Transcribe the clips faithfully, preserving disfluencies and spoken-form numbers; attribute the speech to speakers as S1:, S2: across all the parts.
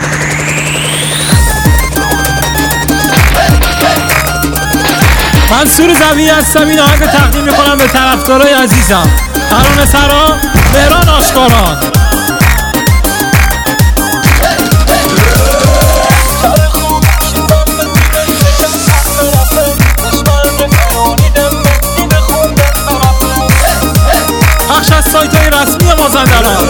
S1: منصور زبی هستم. این آهنگ تقدیم میکنم به طرفدارای عزیزم. ترانه سرا مهران آشکاران. پخش از سایت های رسمی مازندران.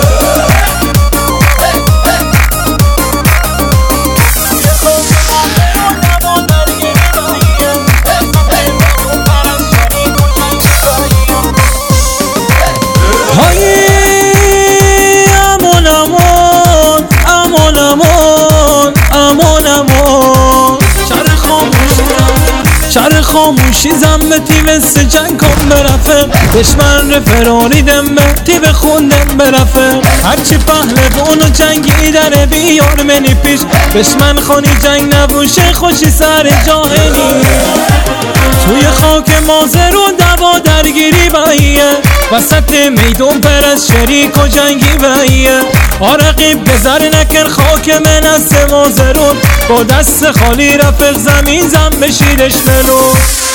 S1: شهر خاموشی زنبتی مثل جنگ کن برفه، دشمن رفرانیدم مهتی بخوندم برفه. هرچی پهلوان و جنگی در بیار منی پیش، دشمن خانی جنگ نبوشه خوشی سر جاهلی. توی خاک مازرون دوا درگیری باییه، وسط میدون پر از شریک و جنگی باییه. آرقیب بذر نکر خاک من از مازرون، با دست خالی رفق زمین زن بشیدش منو.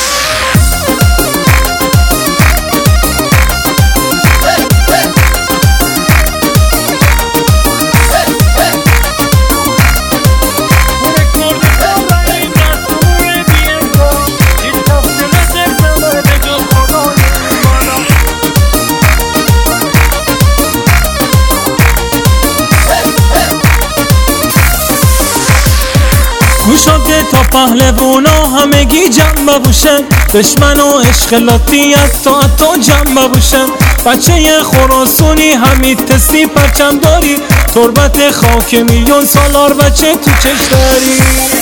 S1: گوشاده تا پهلوانا همگی جمع باشن، دشمن و اشغالاتی حتی حتی جمع باشن. بچه خراسانی همین تسی پرچم داری، تربت خاک میلیون سالار بچه تو چش داری.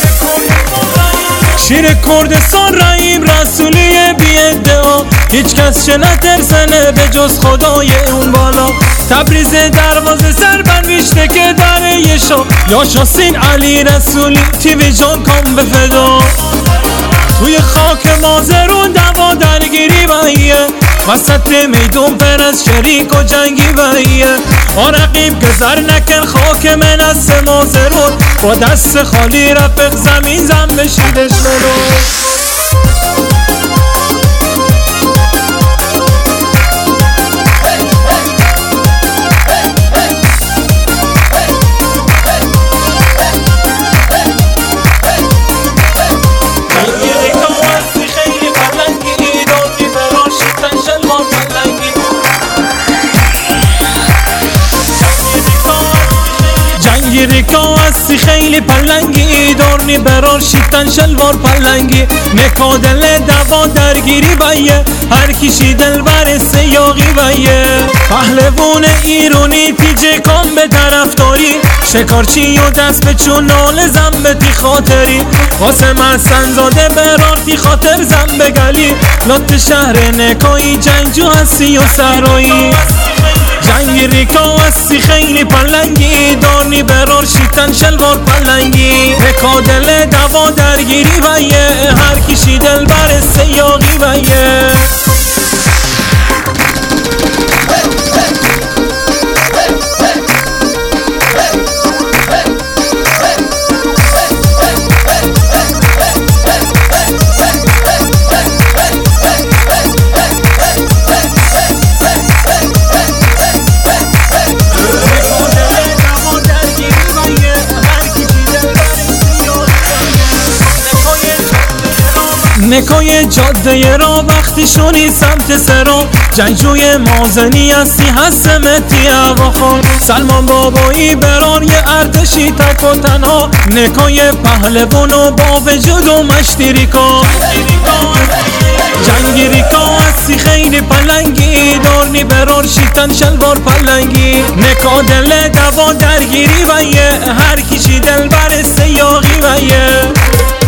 S1: شیر کردستان رحیم رسولی بی ادعا، هیچ کس چه نترسنه به جز خدای اون بالا. تبریز دروازه سر بنویشته که در یشا، یا شاسین علی رسولی تیوی جان کام به فدا. توی خاک مازرون دوا درگیری باییه، وسط میدون پر از شریک و جنگی باییه. آرقیب گذر نکن خاک من از مازرون، با دست خالی رفق زمین زن بشیدش منو. ریکا هستی خیلی پلنگی، دارنی برار شیطن شلوار پلنگی. نکادل دوا درگیری بایه، هر کشی دل بر سیاقی بایه. پهلوان ایرانی تیجه کام به طرفداری، شکارچی و دست به چون نال زنبتی خاطری. واسه محسن زاده برار تی خاطر زنب گلی، لط شهر نکایی جنگجو هستی و سرایی. جنگ ریکا هستی خیلی پلنگی، دارنی برار شیطن شلوار پلنگی. رکادل دوا درگیری بایه، هر کشی دل بر سیاقی بایه. نکای جاده را وقتی شونی سمت سرا، جنگجوی مازنی هستی هستمتی هواخان. سلمان بابایی برار یه ارتشی تک و تنها، نکای پهلوان و با وجود و مشتی ریکا. جنگی ریکا هستی خیلی پلنگی، دارنی برار شیطن شلوار پلنگی. نکادل دوا درگیری بایه، هر کشی دل بر سیاقی بایه.